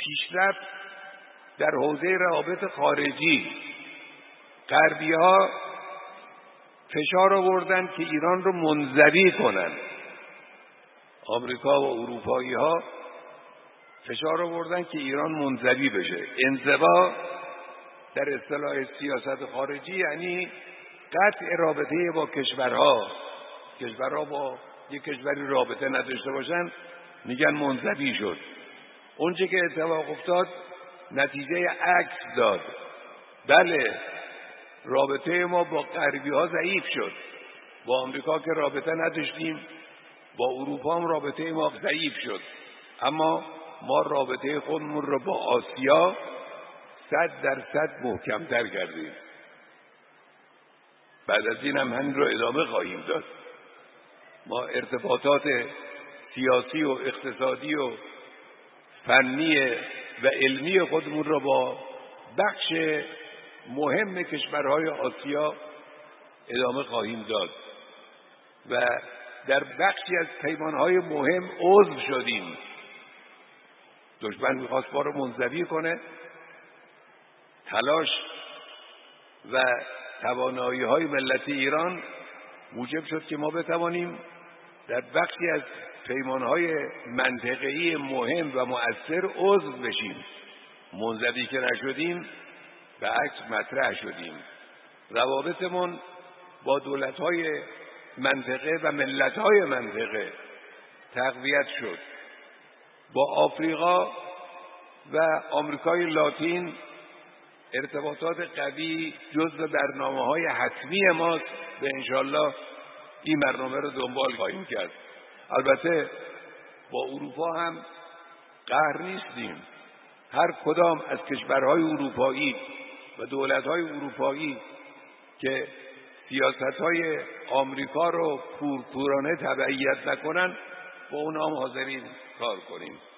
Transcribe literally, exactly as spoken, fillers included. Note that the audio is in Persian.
پیشرفت در حوزه روابط خارجی. غربی‌ها فشار آوردن که ایران رو منزوی کنن. آمریکا و اروپایی‌ها فشار آوردن که ایران منزوی بشه. انزوا در اصطلاح سیاست خارجی یعنی قطع رابطه با کشورها. کشورها با یک کشوری رابطه نداشته باشن میگن منزوی شد. اونچه که اتفاق افتاد نتیجه عکس داد. بله، رابطه ما با غربی‌ها ضعیف شد. با آمریکا که رابطه نداشتیم، با اروپا هم رابطه ما ضعیف شد، اما ما رابطه خودمون رو با آسیا صد درصد محکم‌تر کردیم. بعد از این هم همین رو ادامه خواهیم داد. ما ارتباطات سیاسی و اقتصادی و فنی و علمی خودمون رو با بخش مهم کشورهای آسیا ادامه خواهیم داد و در بخشی از پیمانهای مهم عضو شدیم. دشمن میخواست ما رو منزوی کنه. تلاش و توانایی های ملت ایران موجب شد که ما بتوانیم در بخشی از پیمانهای منطقه‌ای مهم و مؤثر عضو بشیم. منزوی که نشدیم، به عکس مطرح شدیم. روابطمون با دولت‌های منطقه و ملت‌های منطقه تقویت شد. با آفریقا و آمریکای لاتین ارتباطات قوی جزو برنامه‌های حتمی ماست و انشالله این برنامه رو دنبال خواهیم کرد. البته با اروپا هم قهر نیستیم. هر کدام از کشورهای اروپایی و دولت‌های اروپایی که سیاست‌های آمریکا رو کورکورانه تبعیت نکنن، با اونها هم حاضرین کار کنیم.